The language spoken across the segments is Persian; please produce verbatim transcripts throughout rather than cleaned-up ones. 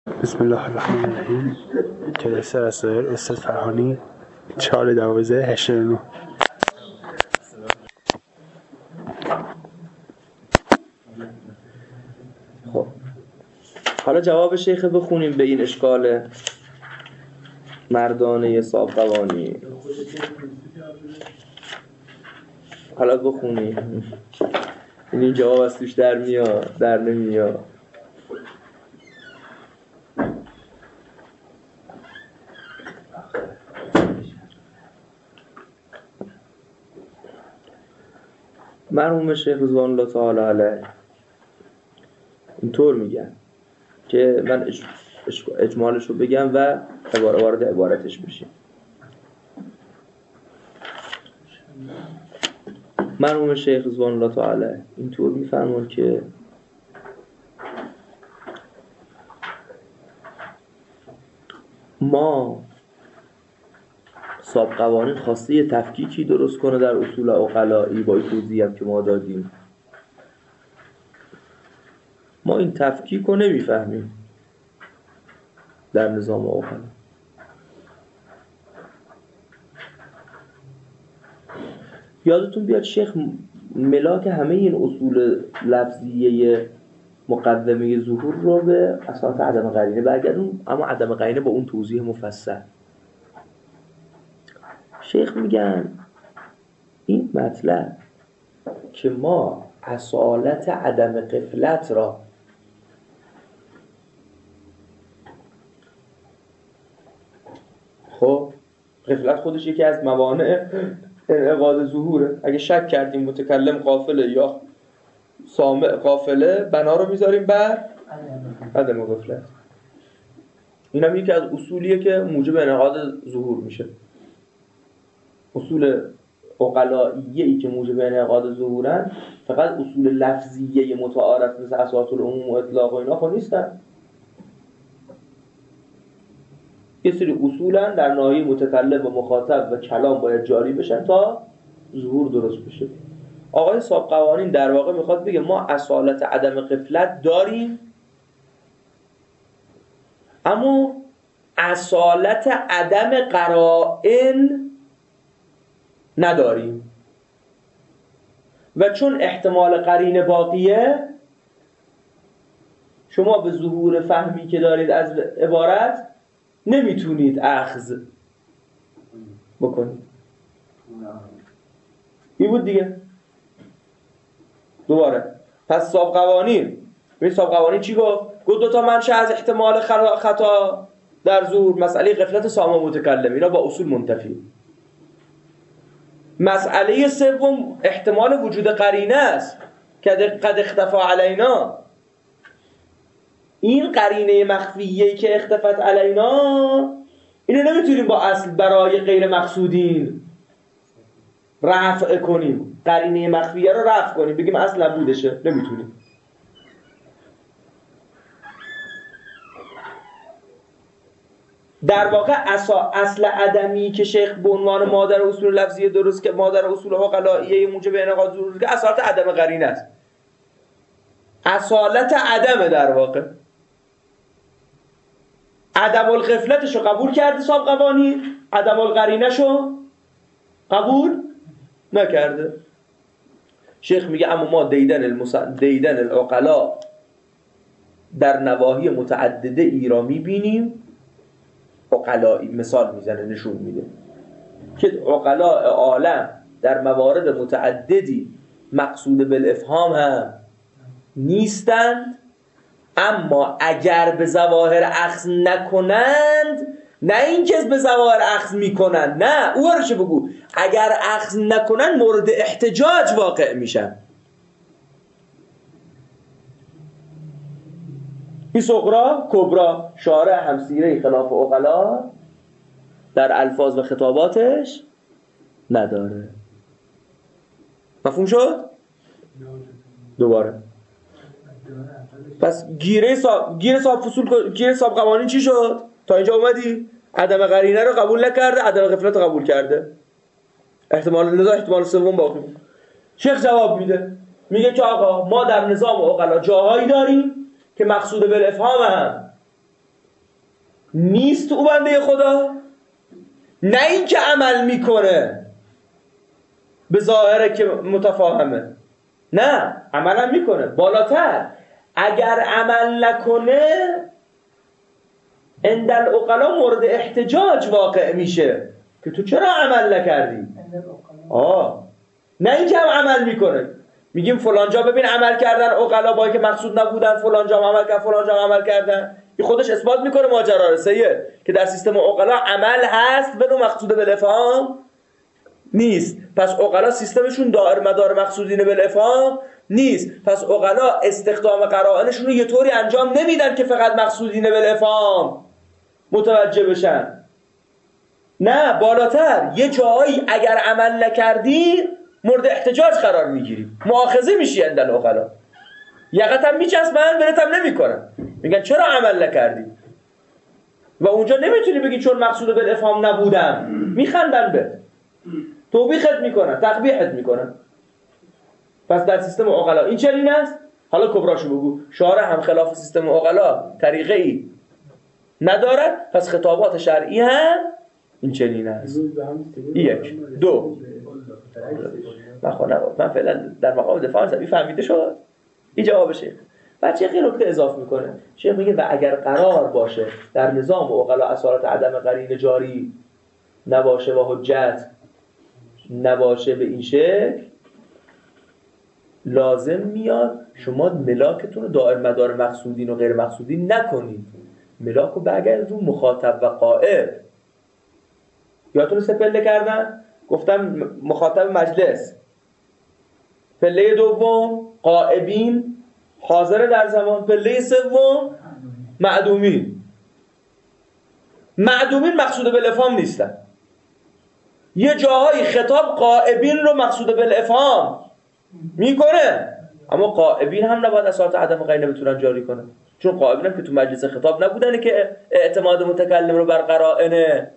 بسم الله الرحمن الرحیم. جلسه رسائل استاد فرهانی چهار دوازده هشتاد و نه. خب حالا جواب شیخ بخونیم به این اشکال مردانه صابقوانی. حالا بخونیم این جواب از توش در میاد در نمیاد. مرحوم شیخ رضوان الله تعالی علیه اینطور میگن که من اج... اج... اجمالش رو بگم و عباره وارد عبارتش بشیم. مرحوم شیخ رضوان الله تعالی علیه اینطور میفرمون که ما صاحب قوانین خواسته یه تفکیکی درست کنه در اصول عقلایی با این توضیح هم که ما دادیم. ما این تفکیک رو نمیفهمیم در نظام عقلا. یادتون بیاد شیخ ملاک همه این اصول لفظیه مقدمه ظهور رو به اساس عدم قرینه برگردون، اما عدم قرینه با اون توضیح مفصل. شیخ میگن این مطلب که ما اصالت عدم غفلت را خب غفلت خودش یکی از موانع انعقاد ظهوره. اگه شک کردیم متکلم غافله یا سامع غافله، بنا رو میذاریم بر عدم غفلت. این هم یکی از اصولیه که موجب انعقاد ظهور میشه. اصول عقلائیه‌ای که موجب انعقاد ظهورن فقط اصول لفظیه متعارف مثل اساس العموم و اطلاق و اینا خب نیستن. یه سری اصولا در ناحیه متکلم و مخاطب و کلام باید جاری بشن تا ظهور درست بشه. آقای صاحب قوانین در واقع میخواد بگه ما اصالت عدم غفلت داریم، اما اصالت عدم قرائن نداریم و چون احتمال قرینه باقیه شما به ظهور فهمی که دارید از عبارت نمیتونید اخذ بکنید. این بود دیگه. دوباره پس صاحب قوانین ببین صاحب قوانین چی گفت؟ گفت دو تا منشأ از احتمال خطا در ظهور، مسئله غفلت سامع متکلم، اینا با اصول منتفی. مسئله سوم احتمال وجود قرینه است که قد اختفا علینا. این قرینه مخفیه که اختفت علینا اینو نمیتونیم با اصل برای غیر مقصودین رفع کنیم. قرینه مخفیه رو رفع کنیم بگیم اصل نبودشه، نمیتونیم. در واقع اصل عدمی که شیخ به عنوان مادر اصول لفظیه درست که مادر اصول عقلائیه موجب انعقاد ظهور که اصالت عدم قرینه است. اصالت عدم در واقع عدم الغفلتشو قبول کرده صاحب قوانین، عدم القرینهشو قبول نکرده. شیخ میگه اما ما دیدن المس... دیدن العقلا در نواحی متعدده ای را میبینیم. عقلایی مثال میزنه نشون میده که عقلاء عالم در موارد متعددی مقصود بالافهام هم نیستند، اما اگر به ظواهر اخذ نکنند، نه اینکه به ظواهر اخذ میکنند، نه او رو چه بگو، اگر اخذ نکنند مورد احتجاج واقع میشن. این صغرا کبرا شارع همسیره خلاف عقلا در الفاظ و خطاباتش نداره. مفهوم شد؟ دوباره پس گیره صاحب گیره صاحب فصول گیره صاحب قوانین چی شد؟ تا اینجا اومدی عدم قرینه رو قبول نکرده، عدم غفلت رو قبول کرده. احتمال نزاع احتمال سوم باقی. شیخ جواب میده میگه که آقا ما در نظام عقلا جاهایی داریم که مقصود بالافهام هم نیست او بنده خدا، نه این که عمل میکنه به ظاهره که متفاهمه، نه عمل میکنه. بالاتر اگر عمل نکنه عند العقلا مورد احتجاج واقع میشه که تو چرا عمل نکردی. آه نه این که هم عمل میکنه، میگیم فلانجا ببین عمل کردن عقلا با که مقصود نبودن، فلانجا عمل کرد فلانجا عمل کردن. این خودش اثبات میکنه ماجرا رو سیه که در سیستم عقلا عمل هست بدون مقصود بالافهام نیست. پس عقلا سیستمشون دائر مدار مقصودین بالافهام نیست. پس عقلا استخدام قرائنشون رو یه طوری انجام نمیدن که فقط مقصودین بالافهام متوجه بشن. نه، بالاتر یه جایی اگر عمل نکردی مورد احتجاج قرار میگیری، مؤاخذه میشی عند العقلا. یقت هم میچسبن برات هم نمیکنن، میگن چرا عمل نکردی و اونجا نمیتونی بگی چون مقصود بالافهام نبودم، میخندن به توبیخت میکنن، تقبیحت میکنن. پس در سیستم عقلا این چنین است. حالا کبراشو بگو. شارع هم خلاف سیستم عقلا طریقه ای ندارد، پس خطابات شرعی هم این چنین است. یک دو من خواهم من فعلا در مقام دفاع زمین فهمیده شد این جواب شیخ. بعد شیخ یه نکته اضافه میکنه. شیخ میگه و اگر قرار باشه در نظام عقلا اصالت عدم قرینه جاری نباشه و حجت نباشه به این شکل، لازم میاد شما ملاکتون رو دائر مدار مقصودین و غیر مقصودین نکنید، ملاک رو بگردید رو مخاطب و قائب. یادتون سه پله کردن؟ گفتم مخاطب مجلس، پله دوم قائبین حاضر در زمان، پله سوم معدومین. معدومین مقصود بالافهام نیستن. یه جاهای خطاب قائبین رو مقصود بالافهام میکنه، اما قائبین هم نباید اصالت عدم قرینه بتونن جاری کنن، چون قائبین هم که تو مجلس خطاب نبودن که اعتماد متکلم رو بر قرائنه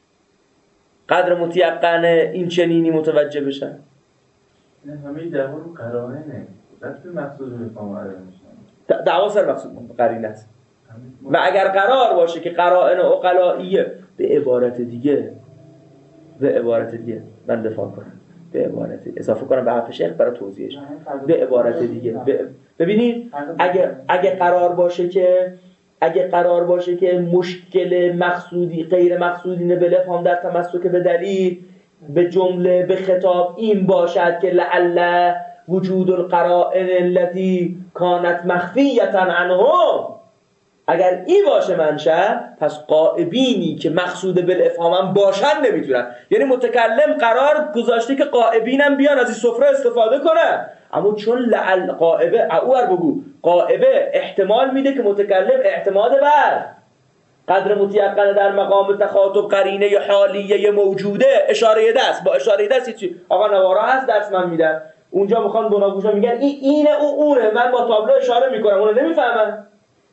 قدر متیقنه این چنینی متوجه بشن. نه همه دعوا رو قرائنه، بس به مقصود بالافهام قرار میشن. دعوا سر مقصود قرینه است. و اگر قرار باشه که قرائن عقلائیه، به عبارت دیگه به عبارت دیگه من دفاع کنم، به عبارت اضافه کنم به حرف شیخ برای توضیحش. به عبارت دیگه ببینید اگه اگه قرار باشه که اگه قرار باشه که مشکل مقصودی غیر مقصودین بالافهام در تمسک به دلیل به جمله به خطاب این باشد که لعل وجود القرائن التي كانت مخفیة عنهم، اگر این باشه منشأ، پس قائبینی که مقصود بالافهام هم باشن نمیتونن. یعنی متکلم قرار گذاشته که قائبینم بیان از این سفره استفاده کنن، اما چون لعل قائبه اوار بگو قائبه احتمال میده که متکلم اعتماد بر قدر متیقنه در مقام تخاطب قرینه حالیه موجوده اشاره دست با اشاره دست چی آقا نوارا هست درس من میدم اونجا میخوان بناگوشا میگن این اینه او اونه، من با تابلو اشاره میکنم اونو نمیفهمن.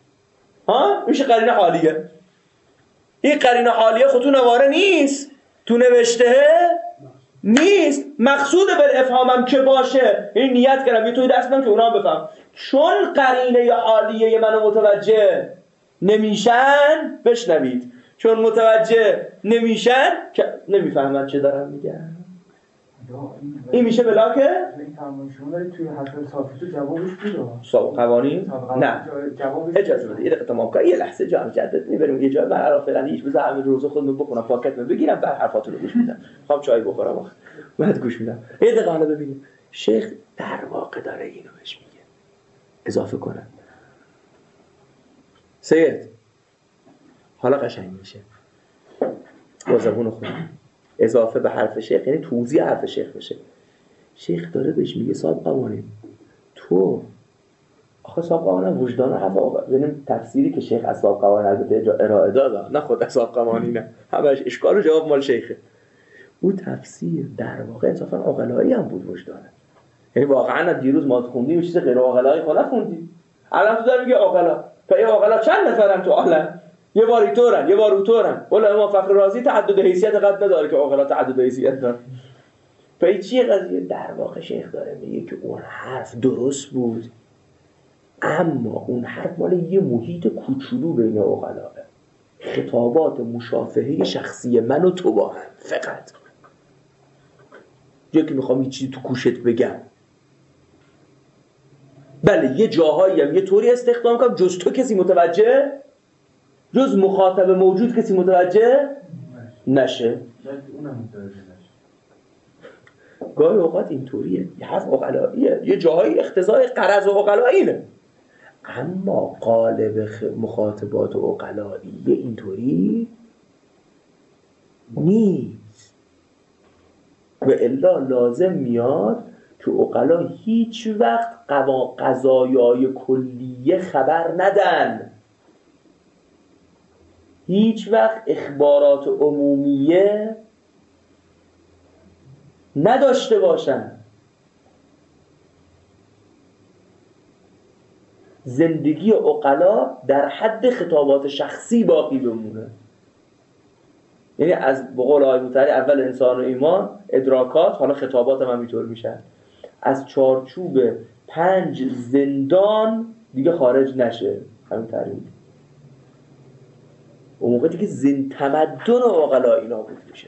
ها میشه قرینه حالیه. این قرینه حالیه خود تو نواره نیست، تو نوشته نیست. مقصود بالافهامم که باشه این نیت کردم یه توی دست بدم که اونا هم بفهم، چون قرینه حالیه منو متوجه نمیشن. بشنوید، چون متوجه نمیشن که نمیفهمن چه دارم میگم. این میشه بلاکه؟ این فرمایشون داری توی حرف صافی تو جوابش بیرو سابق قوانین؟ نه اجازه بده یه دقیقه تمام کن، یه لحظه جان جدد میبریم یه جای. من الان فعلا هیچ بذار همین روزا خودم بخونم پاکت بگیرم بعد حرفاتو رو گوش میدم. خب چای بخورم آخه بعد گوش میدم. یه دقیقه حالا ببینیم شیخ در واقع داره اینو بهش میگه اضافه کنه. سید حالا قشنگ میشه با زبون خودم اضافه به حرف شیخ، یعنی توضیح حرف شیخ بشه. شیخ داره بهش میگه صاحب قوانین تو آخه صاحب قوانین وجدان هوا، ببینیم تفسیری که شیخ از صاحب قوانین البته ارائه داد، نه خود صاحب قوانینه، همش اشکال و جواب مال شیخه. او تفسیر در واقع انصافا عقلایی هم بود وجدانه، یعنی واقعا دیروز ما خوندیم چیز غیر عقلایی خود نخوندیم، الان تو داری میگه عقلا. تا این عقلا چند نفرن تو عالم؟ یه بار اینطورن یه بار اونطورن. ولی امام فخر رازی تعدد حیثیت قد نداره که عقلا تعدد حیثیت داره. پای چیه قضیه؟ در واقع شیخ داره میگه که اون حرف درست بود، اما اون حرف مال یه محیط کوچولو بین عقلاه، خطابات مشافهه شخصی من و تو با هم فقط، جایی که میخوام یه چیزی تو گوشت بگم. بله یه جاهایی هم یه طوری استخدام کنم جز تو کسی متوجه، جز مخاطب موجود کسی متوجه نشه. گاهی اوقات اینطوریه، یه حرف عقلاییه، یه جاهایی اختزای قرض و عقلاییه، اما قالب مخاطبات و عقلاییه اینطوری نیست. و الا لازم میاد که عقلا هیچ وقت قضایای کلیه خبر ندن، هیچ وقت اخبارات عمومیه نداشته باشن. زندگی عقلا در حد خطابات شخصی باقی بمونه. یعنی از بقول آقای مطهری اول انسان و ایمان ادراکات، حالا خطابات هم اینطور میشن، از چارچوب پنج زندان دیگه خارج نشه. همین تعریف اون موقع دیگه زن تمدن و عقلا اینا بود میشه.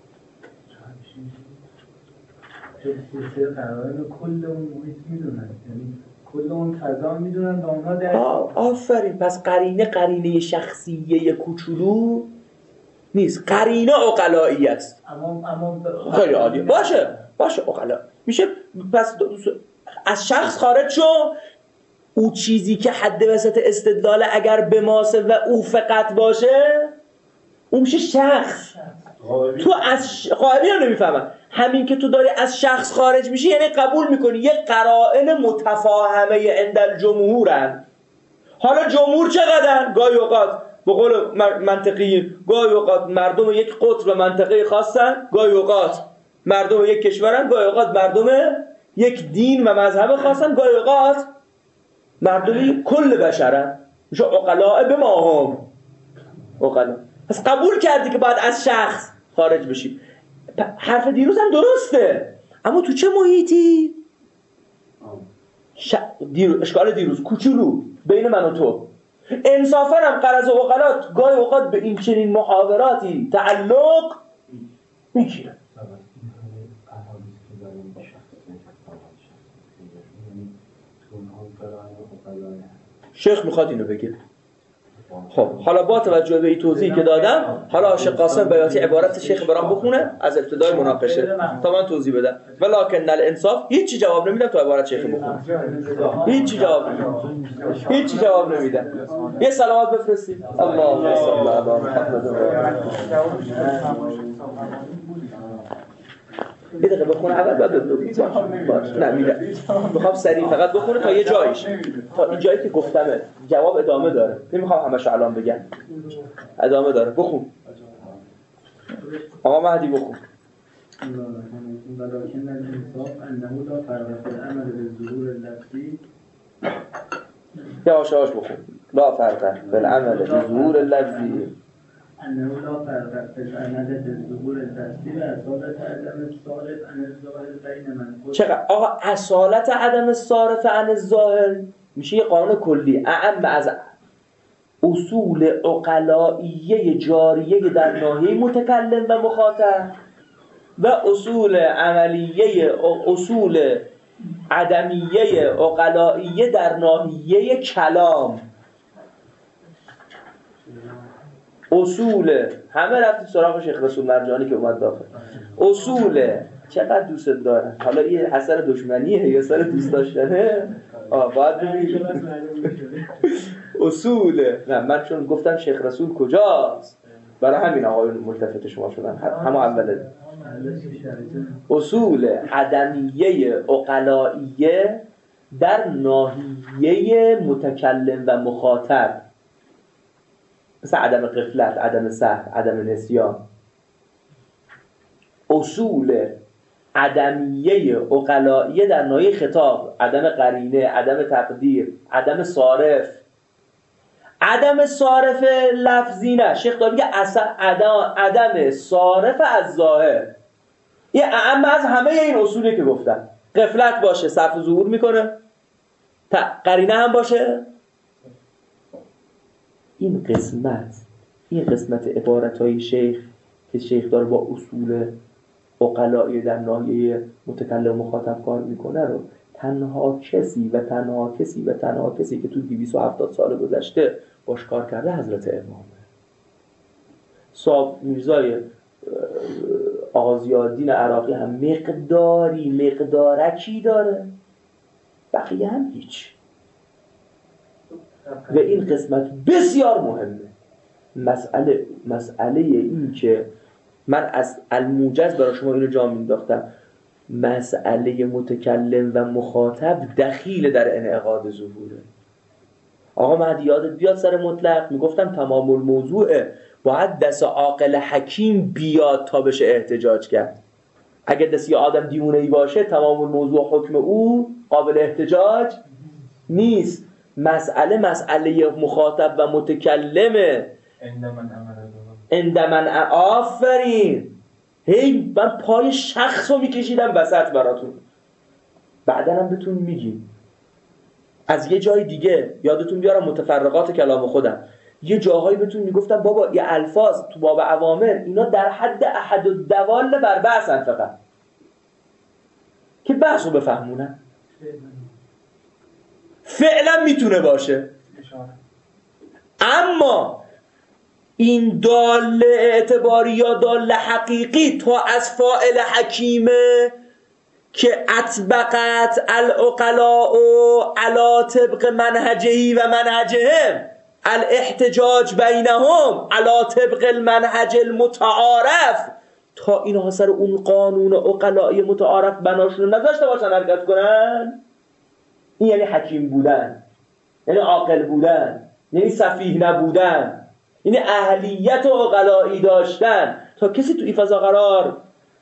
سلسله قرائن کل اون محیط میدونن، یعنی کل اون فضا میدونن و اونها در آفرین. پس قرینه قرینه شخصیه کوچولو نیست، قرینه عقلایی است. اما اما خیلی عالی باشه باشه عقلا میشه. پس از شخص خارج شو، او چیزی که حد وسط استدلال اگر به ماسه و او فقط باشه اون میشه شخص. تو از قائبی رو نمیفهمم. همین که تو داری از شخص خارج میشی یعنی قبول میکنی یه قرائن متفاهمه عند الجمهورن. حالا جمهور چقدرن؟ گاهی اوقات به قول منطقی گاهی اوقات مردم یک قطر و منطقه خاصن، گاهی اوقات مردم یک کشورن، گاهی اوقات مردم یک دین و مذهب خاصن، گاهی اوقات مردم کل بشرن. میشه عقلاء به ما هم عقلا. پس قبول کردی که باید از شخص خارج بشی. حرف دیروز هم درسته، اما تو چه محیطی؟ ش... دیروز اشکال دیروز کوچولو بین من و تو. انصافاً هم قرض و عقلات گاهی اوقات به این چنین محاوراتی تعلق میگیره. شیخ میخواد اینو بگه. خب حالا با توجه به این توضیحی که دادم، حالا شیخ قاسم بیاتی عبارت شیخ برام بخونه از ابتدای مناقشه تا من توضیح بدم. ولکن الانصاف هیچ چی جواب نمیدم تا عبارت شیخ بخونه. هیچ چی جواب نمیدم. هیچ چی جواب نمیدم. یه صلوات بفرستید. اللهم صل علی محمد. یه دقیقه بخونه اول بعد بگو. باش نه میره. میخوام سریع فقط بخونه تا یه جایش. تا این جایی که گفتمه جواب ادامه داره. نمیخوام همش الان بگم. ادامه داره. بخون. آقا مهدی بخون. ولکن الانصاف انه لا فرق فی العمل بالظهور اللفظی. یواش یواش بخون. لا فرق فی العمل بالظهور اللفظی. انه لا فرق فی العمل بالظهور اللفظی و اصالت عدم الصارف عن الظاهر بین من. چقدر آقا اصالت عدم الصارف عن الظاهر میشه یه قانون کلی اعم از اصول عقلائیه جاریه در ناحیه متکلم و مخاطب و اصول عملیه اصول عدمیه عقلائیه در ناحیه کلام. اصول همه رفتی سراغ شیخ رسول مرجانی که اومد داخل. اصول چقدر دوست دارن. حالا این اثر دشمنیه یا اثر دوست داشتنه؟ آه باید ببینیم. اصول نه من چون گفتم شیخ رسول کجاست برای همین آقایون ملتفت شما شدن همه اوله. اصول عدمیه عقلائیه در ناحیه متکلم و مخاطب، مثل عدم غفلت، عدم سهو، عدم نسیان. اصول عدمیه عقلائیه در ناحیه خطاب، عدم قرینه، عدم تقدیر، عدم صارف. عدم صارف لفظی نه، شیخ داره میگه اصلا عدم, عدم صارف از ظاهر. یه اعم از همه این اصولی که گفتم. غفلت باشه صرف ظهور میکنه، قرینه هم باشه. این قسمت این قسمت عبارتهای شیخ که شیخ داره با اصول عقلایی در ناحیه متکلم مخاطب کار میکنه رو تنها کسی و تنها کسی و تنها کسی که تو دویست و هفتاد سال گذشته باش کار کرده حضرت امامه. صاحب میرزای آقا ضیاءالدین عراقی هم مقداری مقدارکی داره، بقیه هم هیچ. و این قسمت بسیار مهمه. مسئله مسئله این که من از الموجز برای شما اینو جا مینداختم، مسئله متکلم و مخاطب دخیل در انعقاد ظهوره. آقا مهدی یادت بیاد سر مطلق میگفتم تمام الموضوعه، باید دست عاقل حکیم بیاد تا بشه احتجاج کرد. اگه دست یه آدم دیوونه‌ای باشه تمام الموضوع حکم او قابل احتجاج نیست. مسئله مسئله مخاطب و متکلمه. اندمن آفرین. هی من پای شخص رو میکشیدم وسط براتون، بعدا هم بهتون میگیم. از یه جای دیگه یادتون بیارم متفرقات کلام خودم، یه جاهایی بهتون میگفتم بابا یه الفاظ تو باب اوامر اینا در حد احد الدوال بر بحثن، فقط که بحث رو بفهمونن. فعلا میتونه باشه، اما این دال اعتباری یا دال حقیقی تا از فاعل حکیمه که اطبقت العقلاء علی طبق منهجهی و منهجهم الاحتجاج بینهم علی طبق المنهج المتعارف، تا اینها سر اون قانون عقلائی متعارف بناشون نذاشته باشن حرکت کنن. این یعنی حکیم بودن، یعنی عاقل بودن، یعنی سفیه نبودن، یعنی اهلیت عقلائی داشتن. تا کسی تو این فضا قرار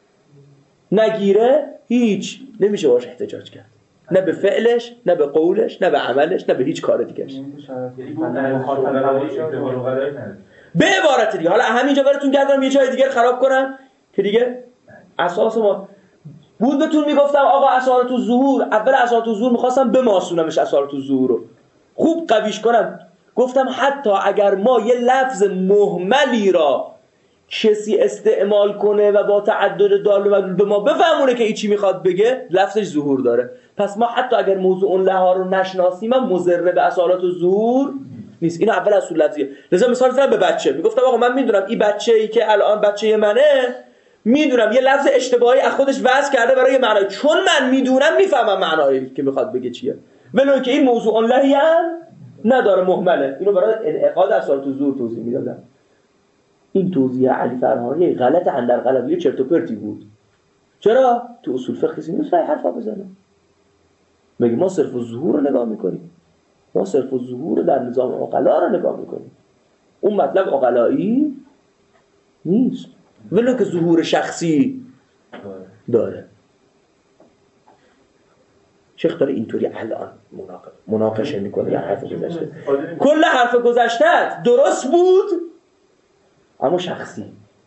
نگیره هیچ نمیشه باش احتجاج کرد، نه به فعلش، نه به قولش، نه به عملش، نه به هیچ کار دیگهش. به عبارت دیگه، حالا همینجا براتون گردم یه جای دیگه خراب کنم که دیگه اساس ما بود. بهتون میگفتم آقا اسارت الظهور، اول اسارت الظهور میخواستم بماسونمش اسارت الظهور رو خوب قویش کنم. گفتم حتی اگر ما یه لفظ مهملی را کسی استعمال کنه و با تعدد دال و مدلول به ما بفهمونه که ای چی میخواد بگه، لفظش ظهور داره. پس ما حتی اگر موضوع اون لها رو نشناسیم هم مضر به اصالات الظهور نیست. اینو اول اصول لفظیه. لذا مثال زدم به بچه، میگفتم آقا من میدونم این بچه‌ای که الان بچه منه، میدونم یه لفظ اشتباهی از خودش وضع کرده برای یه معنی، چون من میدونم میفهمم معنایی که میخواد بگه چیه، ولو که این موضوع اون لهی هم نداره، مهمله. اینو برای انعقاد اصالات الظهور توضیح میدادم. این توضیح علی فرهانی غلط اندر غلط، یه چرت و پرتی بود. چرا؟ تو اصول فقه کسی نیست رای حرفا بزنه. مگه ما صرف الظهور رو نگاه میکنیم؟ ما صرف الظهور رو در نظام عقلا رو نگاه میکنیم. اون مطلب عقلایی نیست، ولو که ظهور شخصی داره. شیخ داره اینطوری الان مناقشه میکنه یا حرف گذشته. کل حرف گذشته درست بود اما شخصی،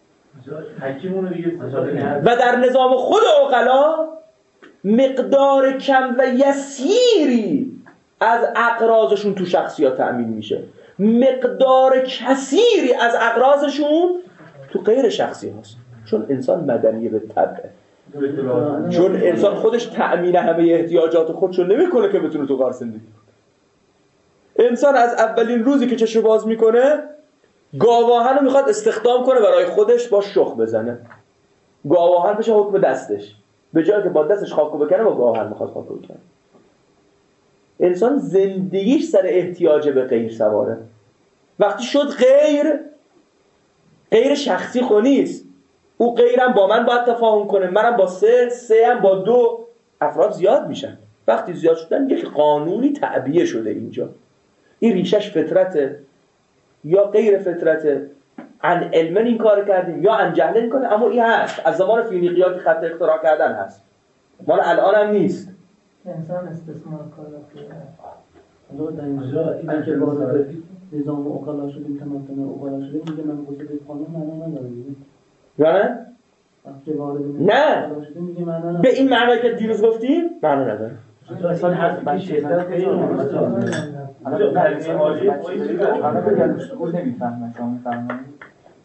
و در نظام خود عقلا مقدار کم و یسیری از اقراضشون تو شخصیات تأمین میشه، مقدار کثیری از اقراضشون تو غیر شخصی هست. چون انسان مدنیه به طبعه، چون انسان خودش تأمین همه احتیاجات خودشو نمیکنه که بتونه تو غار زندگی کنه. انسان از اولین روزی که چشم باز میکنه گاواهن رو میخواد استخدام کنه برای خودش، با شخ بزنه، گاواهن بشه حکم دستش، به جای که با دستش خاکو بکنه با گاواهن میخواد خاکو بکنه. انسان زندگیش سر احتیاج به غیر سواره. وقتی شد غیر، غیر شخصی خونیست، او غیرم با من باید تفاهم کنه، منم با سه، سه هم با دو، افراد زیاد میشن. وقتی زیاد شدن یک قانونی تعبیه شده اینجا. این ریشش فطرته یا غیر فطرته، عن علم این کار کردیم یا عن جهل این کنه، اما این هست، از زمان فینیقیا که خط اختراع کردن هست، مال الان هم نیست. انسان استثمار کار کرده. در اینجا این که وارد نظام عقلا شدیم، تمدن عقلا شدیم، میگه من گذاشته قانون معنا نداره. نه نه به این معنی که دیروز گفتیم معنا نداره. اصلا حرف بچه خیلی مهمه. الان در این حالی ما چیزی رو نمیفهمم، شما میفهمید؟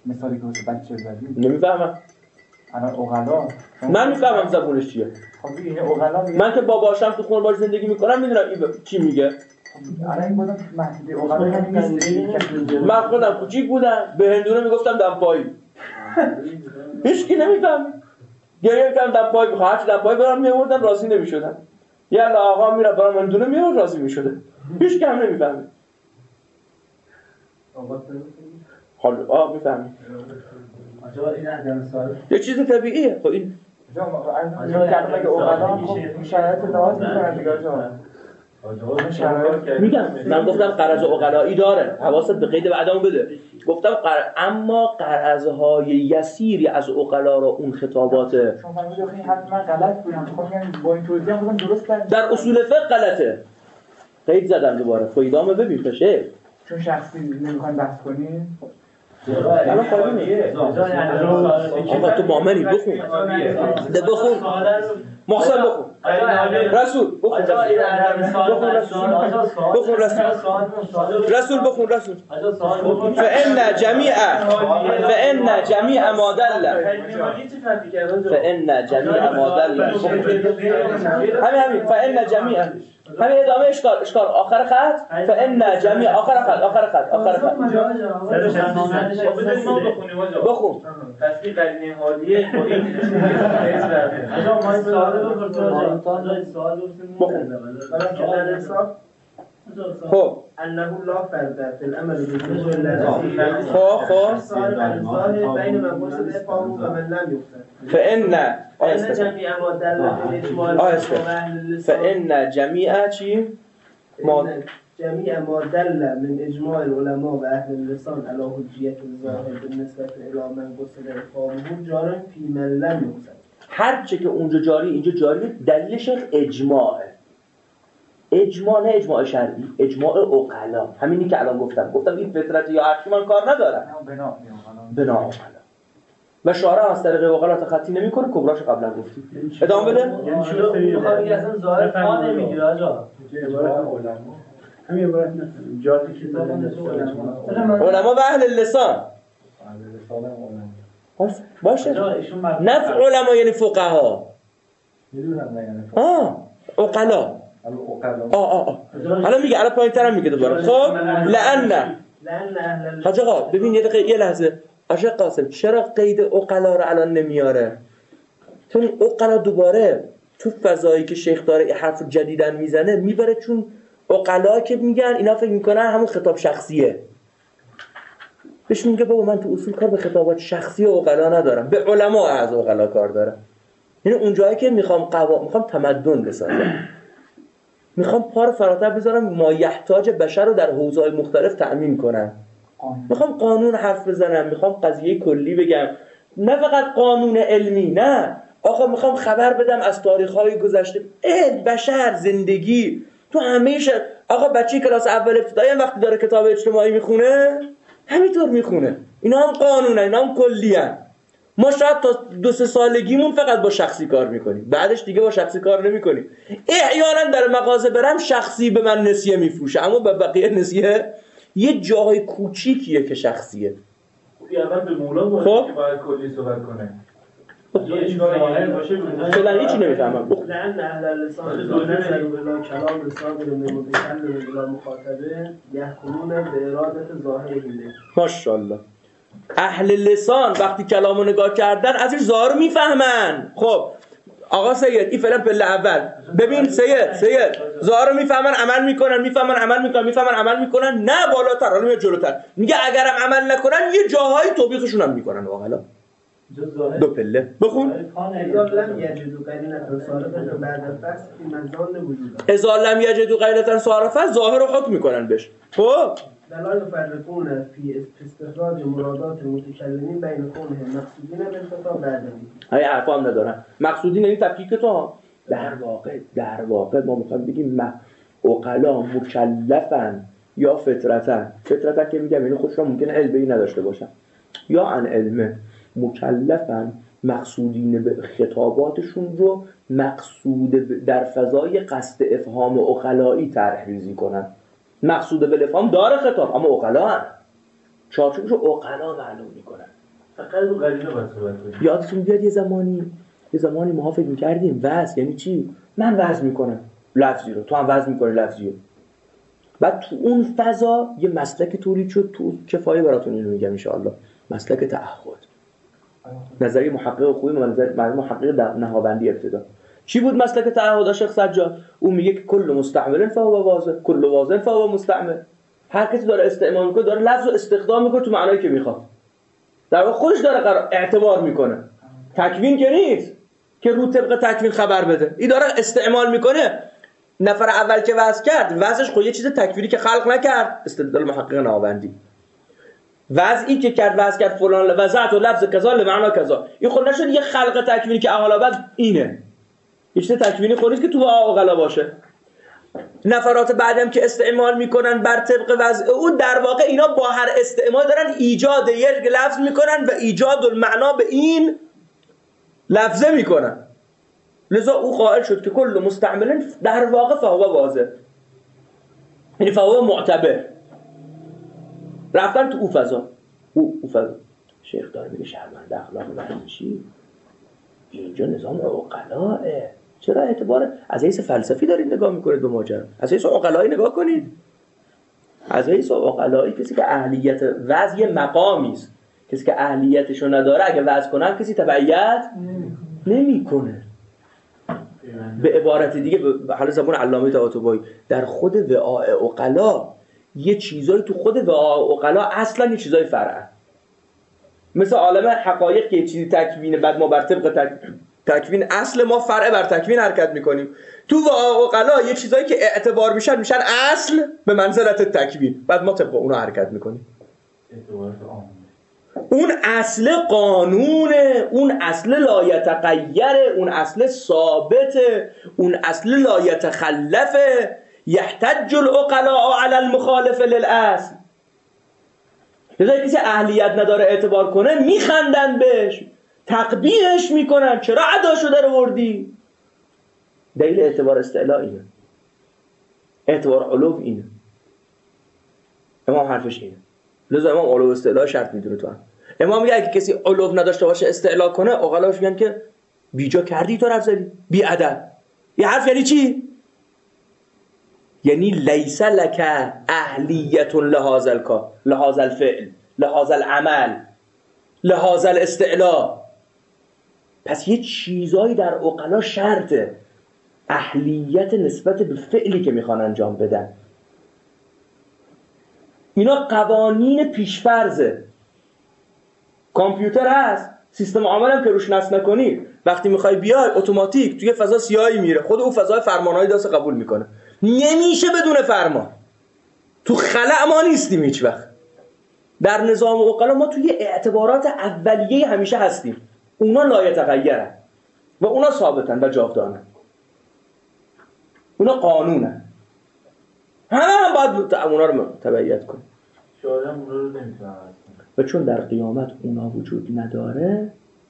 مثالی که واسه بچه زدی نمیفهمم. الان اوغلا من میفهمم زبونش چیه. خب این اوغلا میگه من که باباشم تو خونه باش زندگی میکنم میدونم این چی میگه. الان این بودم محدود اوغلا همین نیست. من خودم کوچیک بودم به هندونه میگفتم دمپایی. هیچ کی نمیفهم. گریه میکردم دمپایی میخوام هرچی دمپایی برام میآوردن راضی نمیشدن. یلا آقا میره برام هندونه میآورد راضی میشده. هیچ کی هم نمیفهمه. حالا آ میفهمی. آجا این عدم سوال یه چیز طبیعیه. خب این آجا کلمه که اوغلا خب شرایط لحاظ میکنن دیگه آجا. میگم من گفتم قرض عقلایی داره حواست به قید بعدمون بده. گفتم قر... اما قرضهای یسیری از عقلا رو اون خطابات چون فهمیدی این حرف من غلط بودم خب یعنی با این توضیح هم بودم درست کردم در اصول فقه غلطه. قید زدم دوباره خب ادامه ببین پشه چون شخصی نمیخوایم بحث کنیم الان خواهی آقا تو مامنی بخون ده بخون محسن بخون رسول بخون بخون رسول رسول بخون رسول فإن جميع فإن جميع ما دل فإن جميع ما دل همین همین فإن جميع همین ادامه اشکال اشکال آخر خط فإن جميع آخر خط آخر خط آخر خط ما بخونیم آجا بخون تصویر قرینه حالیه با این آجا ما این سوال بخون خب انه لا فرق في الامل بالوجوه الذي خب خب صار الظاهر بين من وصل افهامه ومن لم يفهم فإن فإن جميع ما دل من اجمال اهل اللسان فإن جميع چی ما جميع ما دل من اجماع العلماء و اهل اللسان على حجیت الظاهر بالنسبه الى من وصل افهامه جار في من لم يفهم. هر چه که اونجا جاری اینجا جاری دلیلش اجماعه. اجماع نه اجماع شرعی، اجماع عقلا. همینی که الان گفتم گفتم این فطرت یا عقلی من کار ندارم بنا بنا عقلا و شارع از طریق عقلا تخطی نمیکنه. کبراش قبلا گفتیم ادامه بده. یعنی شو میخوام بگم اصلا ظاهر پا نمیگیره آجا همین عبارت نکنیم جاری که علما و اهل اللسان باشه نه علما یعنی فقها آه عقلا آه آه آه حالا میگه الان پایین ترم میگه دوباره. خب لأن حاج آقا ببین یه دقیقه یه لحظه آقا قاسم چرا قید عقلا رو الان نمیاره؟ چون عقلا دوباره تو فضایی که شیخ داره حرف جدیدن میزنه میبره چون عقلا که میگن اینا فکر میکنن همون خطاب شخصیه. بهش میگه بابا من تو اصول کار به خطابات شخصی و عقلا ندارم به علما از عقلا کار دارم. یعنی اونجایی که میخوام قوا میخوام تمدن بسازم میخوام پا رو فراتر بذارم ما یحتاج بشر رو در حوزه‌های مختلف تأمین کنم. میخوام قانون حرف بزنم میخوام قضیه کلی بگم نه فقط قانون علمی نه آقا میخوام خبر بدم از تاریخ‌های گذشته علم بشر زندگی تو همیشه آقا بچه کلاس اول ابتدایی هم وقتی داره کتاب اجتماعی میخونه همینطور میخونه. اینا هم قانونه اینا هم کلیه. ما شاید تا دو سه سالگیمون فقط با شخصی کار میکنیم بعدش دیگه با شخصی کار نمیکنیم. احیانا در مغازه برم شخصی به من نسیه میفروشه اما به بقیه نسیه یه جای کوچیکیه که شخصیه. خوبی اول به مولا باشه که باید کلی صحبت کنه. یه اشکال ظاهر باشه فعلا هیچی نمیفهمم. لأن اهل اللسان نظروا الى كلام صادر من متكلم الى مخاطبه يحكمون بإرادة ظاهره. ماشاءالله. اهل لسان وقتی کلامو نگاه کردن ازش ظاهر میفهمن. خب آقا سید این فعلا پله اول ببین سید سید ظاهر میفهمن عمل میکنن میفهمن عمل میکنن میفهمن عمل میکنن نه بالاتر حالا میاد جلوتر میگه اگرم عمل نکنن یه جاهای توبیخشون هم میکنن. واقعا دو پله بخون. اذا لم يجدوا قرينة صارفة بعد الفصل في مزان وجوده. اذا لم يجدوا قرينة صارفة ظاهر رو حکم میکنن بهش. خب لا يفرقون في استخراج مرادات المتكلمين بين كونهم مقصودين بالخطاب بعدهم. های حرفا هم ندارن. مقصودین این تفکیک تو در واقع در واقع ما میخوایم بگیم عقلا مکلفن یا فطرتن. فطرتن که میگم یعنی خودشون ممکنه علمی نداشته باشن یا ان علمه مکلفن مقصودین به خطاباتشون رو مقصود در فضای قصد افهام عقلایی طرح ریزی کنن. مقصود به افهام داره خطاب اما عقلا هم چارچوبش رو عقلا معلوم میکنن. فقط رو قرینه باید صحبت کنیم. یادتون بیاد یه زمانی یه زمانی ما فکر میکردیم وضع یعنی چی؟ من وضع میکنم لفظی رو، تو هم وضع میکنی لفظی رو. بعد تو اون فضا یه مسلک تولید شد، تو کفایه براتون اینو میگم ان شاء الله، مسلک تعهد. نظریه محقق خوبی نظریه محقق نهابندی ابتدا چی بود مسلک تعهد شیخ سجاد؟ اون میگه که کل مستعمل فهو واضح، کل واضح فهو مستعمل. هر کسی داره استعمال میکنه داره لفظ رو استخدام میکنه تو معنایی که میخواد، در واقع خودش داره قرار اعتبار میکنه. تکوین که نیست که رو طبق تکوین خبر بده، این داره استعمال میکنه. نفر اول که وضع کرد وضعش خود یه چیز تکوینی که خلق نکرد، استدلال محقق نهابندی. وضعی که کرد وضع کرد فلان وضعت و لفظ کذا لمعنا کذا، این خود نشد یه خلق تکوینی که احالا بعد اینه یه چیز تکوینی خودیست که تو عقلا باشه. نفرات بعدم که استعمال میکنن بر طبق وضع اون، در واقع اینا با هر استعمال دارن ایجاد یک لفظ میکنن و ایجاد المعنا به این لفظه میکنن. لذا او قائل شد که کل مستعمل در واقع فهو واضح، یعنی فهو معتبر. رفتن تو او فضا او, او فضا شیخ داره میگه شرمنده اخلاق ورزشی، اینجا نظام عقلاه. چرا اعتبار از حیث فلسفی دارید نگاه میکنید به ماجرا؟ از حیث عقلایی نگاه کنید. از حیث عقلایی کسی که اهلیت وضع مقامی است، کسی که اهلیتشو نداره اگه وضع کنه کسی تبعیت نمیکنه. به عبارت دیگه به حال زبان علامه طباطبایی در خود وعاء عقلا یه چیزایی تو خود وعاء عقلا اصلا یه چیزای فرعه، مثل عالم حقایق که یه چیزی تکوینه بعد ما بر طبق تک... تکوین اصل ما فرعه بر تکوین حرکت میکنیم. تو وعاء عقلا یه چیزایی که اعتبار میشن میشن اصل به منزلت تکوین، بعد ما طبق اونا حرکت میکنیم. اون اصل قانونه، اون اصل لایتغیره، اون اصل ثابته، اون اصل لایتخلفه. یحتج العقلاء علی المخالف للاصل. لذا کسی اهلیت نداره اعتبار کنه میخندن بهش، تقبیحش میکنن، چرا عداشو در وردی؟ دلیل اعتبار استعلاء اینه، اعتبار علو اینه. امام حرفش اینه. لذا امام علو استعلاء شرط میدونه. تو هم امام میگه اگه کسی علو نداشته باشه استعلاء کنه، عقلاش میگن که بیجا کردی تو، رفت زدی، بی ادب. این حرف یعنی چی؟ یعنی لیس لک اهلیت لهذا الکار، لهذا الفعل، لهذا العمل، لهذا الاستعلاء. پس یه چیزایی در عقلا شرطه، اهلیت نسبت به فعلی که میخوان انجام بدن. اینا قوانین پیشفرزه. کامپیوتر هست، سیستم عامل هم که روش نصب نکنی وقتی میخوای بیای اتوماتیک توی فضا سیاهی میره، خود اون فضای فرمانهای دست قبول میکنه. نمیشه بدون فرمان. تو خلأ ما نیستیم هیچ وقت. در نظام عقلا ما توی اعتبارات اولیه همیشه هستیم، اونا لایتغیرن و اونا ثابتن و جاودانن، اونا قانونن، همه هم باید اونا رو تبعیت کنیم. شاید هم اونا رو نمیتونن و چون در قیامت اونا وجود نداره،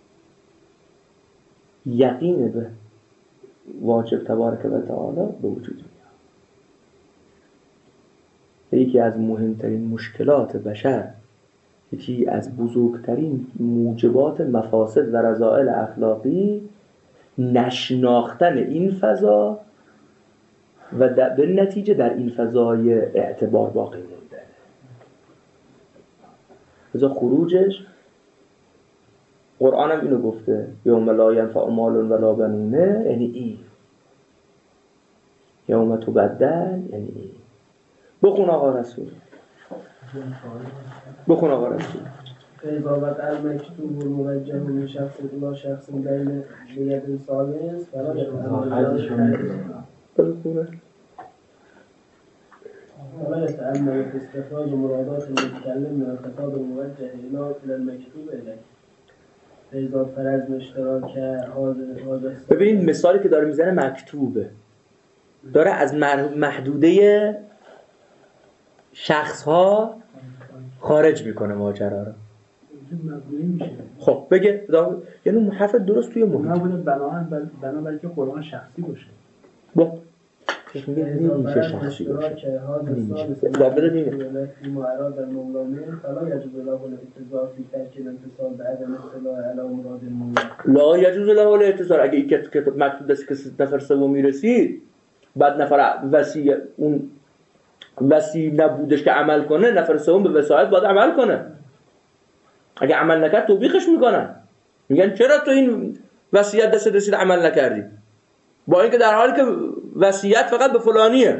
یقین به واجب تبارک و تعالی به وجود میاد. یکی از مهمترین مشکلات بشر، یکی از بزرگترین موجبات مفاسد و رذائل اخلاقی، نشناختن این فضا و به نتیجه در این فضای اعتبار باقی موندن. لذا خروجش، قرآن هم اینو گفته، یوم لا ینفع مال ولا بنون، یعنی این. یوم تبدل یعنی این. بخون آقا رسول، بخون آقا رسول. فإذا المكتوب الموجه من شخص إلى شخص بين يد ثالث فلا بخونه. ولا يتأمل في استخراج مرادات المتكلم من الخطاب الموجه إلى المكتوب إليه. فإذا فرض اشتراک هذا. ببینید مثالی که داره میزنه مکتوبه، داره از محدوده شخص ها خارج میکنه ماجرا رو. خب بگه یعنی حرف درست توی محیط نبوده بنابراین بنابراین که قرآن شخصی باشه. با شیخ میگه نمیشه شخصی باشه ادامه بدیم فيما أراد المولى منه فلا يجوز له الاتزار في ترك الانتصال بعدم اطلاع على مراد المولى. لا يجوز له الاتزار. اگه این کتاب مکتوب دست که نفر سوم میرسید بعد نفر وصی اون وصی نبودش که عمل کنه، نفر سوم به وصایت باید عمل کنه. اگه عمل نکرد توبیخش میکنن، میگن چرا تو این وصیت دست رسید عمل نکردی، با اینکه در حالی که وصیت فقط به فلانیه.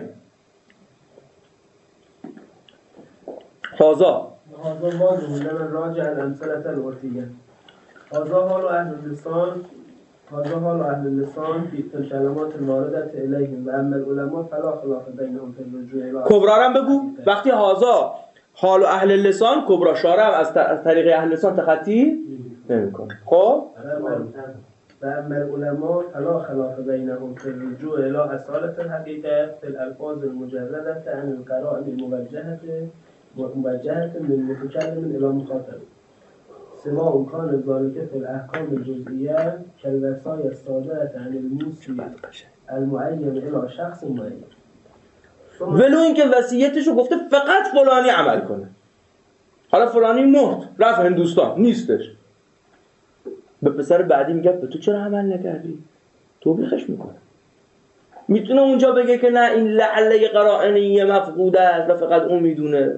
هذا هذا واجب لمن راجع الأمثلة الأوتية. هذا حال أهل اللسان هذا حال أهل اللسان في الكلمات الواردة إليهم وأما العلماء فلا خلاف بينهم في الرجوع إلى. کبرا هم بگو وقتی هذا حال اهل اللسان، کبرا شارع از طریق اهل اللسان تخطی نمیکنه. خب وأما العلماء فلا خلاف بينهم في الرجوع إلى أصالة الحقيقة في الألفاظ المجردة عن القرائن الموجهة موجهة من متكلم إلى مخاطب، سواء كان ذلك في الأحكام الجزئية كالوصايا الصادرة عن الموصي المعين إلى شخص معين. ولو اینکه وصیتشو گفته فقط فلانی عمل کنه، حالا فلانی مرد رفت هندوستان نیستش، به پسر بعدی میگه به تو چرا عمل نکردی؟ توبیخش میکنه. میتونه اونجا بگه که نه این لعله قرائنی مفقوده است و فقط اون میدونه.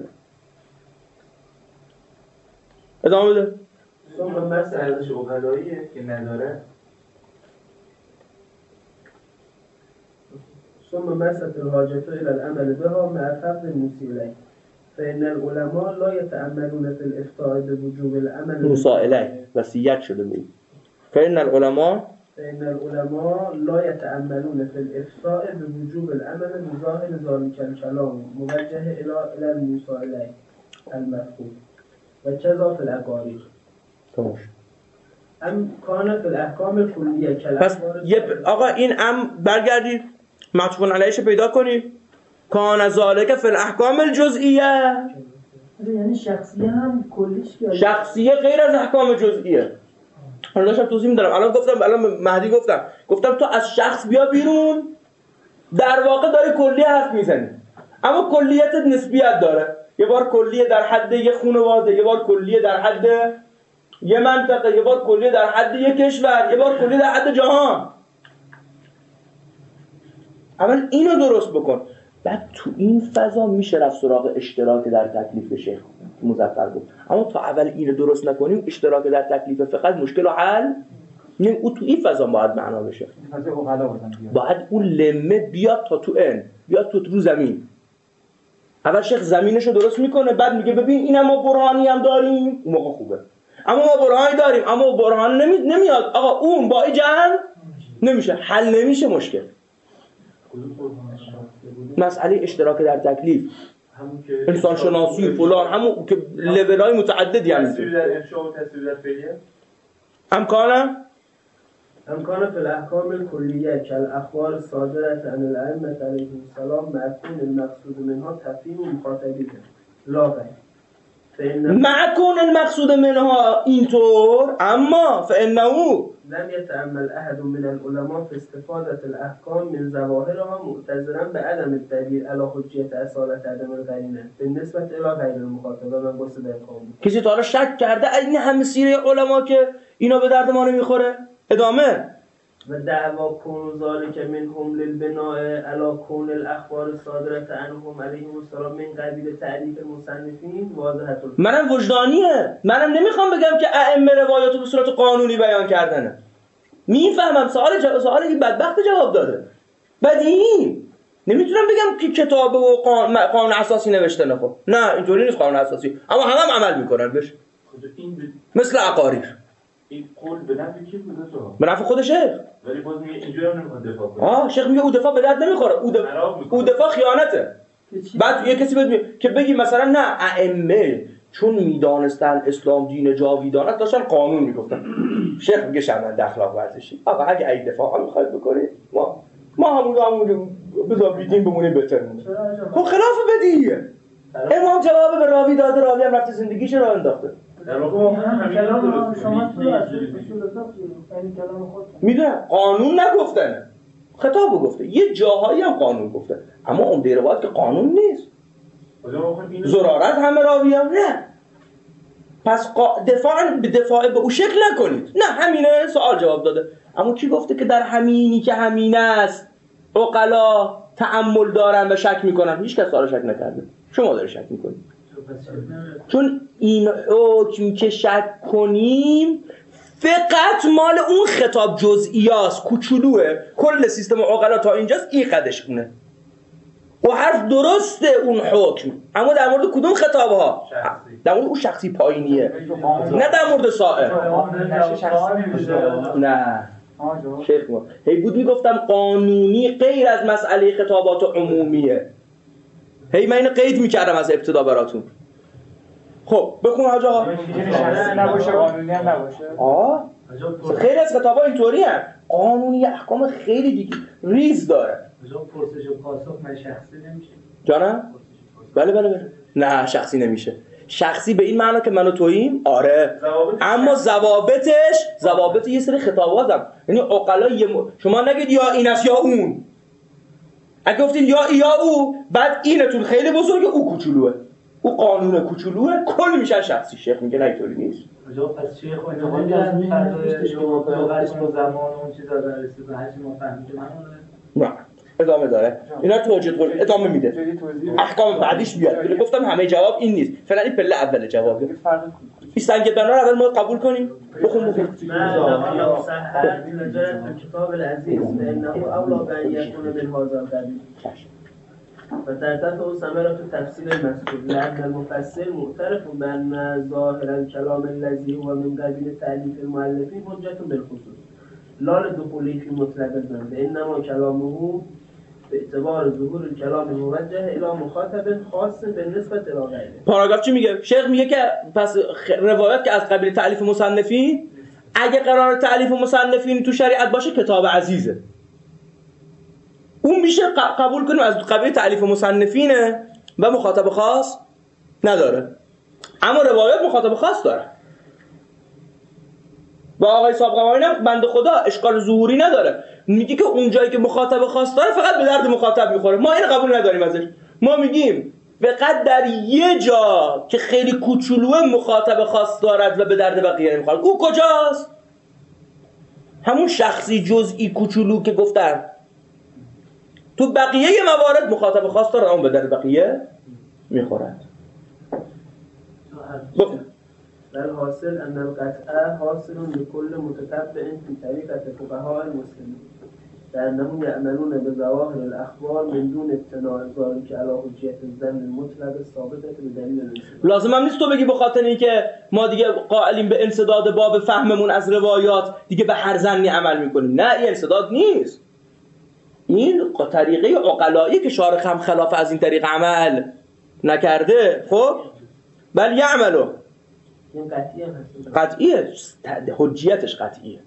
ادامه بده. ثم مثل ارزش اقلاییه که نداره. ثم مثل الحاجة إلى العمل بها مع فقد المسئلين فإن العلماء لا يتأملون في الإفتاء بوجوب العمل مسائله وصیت شده بود. فإن العلماء فإن العلماء لا يتأملون في الإفتاء بوجوب العمل بظاهر ذلك الكلام موجه إلى إلى المسائلين المفقود وكذا في الأقارير. تمام. ام كان في الأحكام الكلية كلام. پس یه آقا این ام برگردید معطوف علیهش پیدا کنید. کان ذالک فی الاحکام الجزئیه. یعنی شخصیه هم کلیش شخصیه غیر از احکام جزئیه. حالا داشتم توضیح میدارم. الان گفتم الان مهدی گفتم گفتم تو از شخص بیا بیرون، در واقع داری کلی حرف میزنی، اما کلیت نسبیت داره. یه بار کلیه در حد یه خانواده، یه بار کلیه در حد یه منطقه، یه بار کلیه در حد یه کشور، یه بار کلیه در حد جهان. اول اینو درست بکن، بعد تو این فضا میشه رفت سراغ اشتراک در تکلیف شیخ مظفر بود. اما تا اول اینو درست نکنیم اشتراک در تکلیف فقط مشکل رو حل نیم. او تو این فضا باید معنا بشه، باید اون لمه بیاد تا تو ان، بیاد تو رو زمین. اول شیخ زمینشو درست میکنه، بعد میگه ببین این ما برهانی هم داریم، اون موقع خوبه. اما ما برهانی داریم اما برهان نمی... نمیاد آقا، اون با جمع نمیشه، حل نمیشه مشکل. مسئله اشتراک در تکلیف، انسان شناسی فلان، همون که لول‌های متعددی هست. تصویر در انشاء و تصویر در فعلیه امکانه امکان فی الاحکام الکلیه کالاخبار الصادره عن الائمه علیهم السلام معکون المقصود منها تفهیم مخاطبین لا غیر. معکون المقصود منها اینطور، اما فانه لم يتأمل أحد من العلماء في استفادة الأحكام من ظواهرها معتذرا بعدم الدليل على حجية أصالة عدم القرينة بالنسبة إلى غير المخاطب من قصد القانون. کسی تا حالا شک کرده این همه سیره علما که اینا به درد ما نمیخوره؟ ادامه. و دعوا کون ذلك منهم للبناء على كون الأخبار الصادرة عنهم عليهم السلام من قبیل تعریف المصنفین واضحة. منم وجدانیه، منم نمیخوام بگم که ائمه روایاتو به صورت قانونی بیان کردنه. میفهمم سوال جواب سوال این بدبخت جواب داده. بدیهی نمیتونم بگم که کتاب و قانون اساسی نوشته نه. خب نه اینطوری نیست قانون اساسی، اما همه هم عمل میکنن بهش. مثل عقاریر. این قول به نفع کی بوده تو؟ به نفع خود شیخ. ولی باز میگه اینجوری هم نمیخواد دفاع کنه. آه شیخ میگه او دفاع به درد نمیخوره، او دفاع او دفاع خیانته. بعد یه کسی بگه که بگی مثلا نه ائمه چون میدانستن اسلام دین جاویدان است داشتن قانون میگفتن. شیخ میگه شرمنده اخلاق ورزشی. آقا اگه این دفاع هم میخواید بکنید ما ما همون همون بذار بیدین بمونیم بهترمونه. خب خلاف بدیهیه. امام جواب به راوی داده، راوی هم رفته زندگیش رو انداخته. در واقع همین کلام شما تو اصل اصول اصول یعنی کلام خود میدونم قانون نگفتنه، خطابو گفته، یه جاهایی هم قانون گفته، اما عمده روایت که قانون نیست. زرارت همه راویان نه. پس دفاع به دفاع به او شکل نکنید. نه همینه، سوال جواب داده. اما کی گفته که در همینی که همین است عقلا تأمل دارن و شک میکنن؟ هیچ کس سوال شک نکرده. شما داره شک میکنید. چون این حکم که شک کنیم فقط مال اون خطاب جزئیاست، کوچولوه. کل سیستم عقلا تا اینجاست این قدش اونه. و حرف درسته اون حکم، اما در مورد کدوم خطابها؟ در مورد اون شخصی پایینیه، نه در مورد سائر. نه شیخ ما هی بود میگفتم قانونی غیر از مسئله خطابات عمومیه. هی من اینو قید میکردم از ابتدا براتون. خب بخون حاج آقا. نباشه قانونی هم نباشه. آه خیلی از خطابا اینطوری هست، قانونی احکام خیلی دیگه ریز داره. مثلا پرسش و پاسخ من شخصی نمیشه. جانم؟ بله بله بله. نه شخصی نمیشه. شخصی به این معنا که منو توییم، آره، اما ضوابطش ضوابط یه سری خطابات هم، یعنی عقلا یه م... شما نگید یا این است یا اون. اگه گفتین یا ای یا او، بعد اینتون خیلی بزرگه او کوچولوه، او قانون کوچولوه، کل میشه شخصی. شیخ میگه نه اینطوری نیست. آجا پس شیخ و انتقال میگن فردای لغتش با زمان و اون چیزا در رسید و هرچی ما فهمیدیم منونه؟ نه ادامه داره. اینا توجیه کنید، ادامه میده. احکام بعدیش بیاد. ولی گفتم همه جواب این نیست. فعلا این پله اول جوابه. این سنگ بنا رو اول ما قبول کنیم. بخون بخون. ما صحت نجات کتاب العزیز انه اولا بان یکون من هذا القبیل. و در تحت او ثمرات تفسیر مذکور لأن المفسر معترف بأن ظاهر الكلام الذي هو من قبيل تأليف المؤلفين حجة بالخصوص لا لدخوله في مطلق الذنب انما كلامه باعتبار ظهور الكلام موجه الى مخاطب خاص بالنسبه الى غیره. پاراگراف چی میگه؟ شیخ میگه که پس روایت که از قبیل تألیف مصنفین، اگه قرار تألیف مصنفین تو شریعت باشه کتاب عزیزه، اون میشه قبول کنیم از قبیل تألیف مصنفینه و مخاطب خاص نداره. اما روایت مخاطب خاص داره. با آقای صابقوانی هم بنده خدا اشکال ظهوری نداره، میگه که اون جایی که مخاطب خاص داره فقط به درد مخاطب میخوره. ما اینو قبول نداریم ازش. ما میگیم فقط در یه جا که خیلی کوچولوه مخاطب خاص دارد و به درد بقیه نمیخوره. او کجاست؟ همون شخصی جزئی کوچولو که گفتن. تو بقیه موارد مخاطب خاص داره اون به درد بقیه میخورد. بخون. بل حاصل ان القطع حاصل لكل متتبع في طريقة فقهاء المسلمين لأنهم يعملون بظواهر الأخبار من دون ابتناء ذلك على حجية الظن المطلق الثابتة بدلیل الانسداد. لازم هم نیست تو بگی بخاطر این که ما دیگه قائلیم به انسداد باب فهممون از روایات دیگه به هر ظنی عمل میکنیم. نه این انسداد نیست. این طریقه عقلایی که شارع هم خلاف از این طریق عمل نکرده. خب بل یعملو این قطعیه هست. قطعیه، حجیتش قطعیه.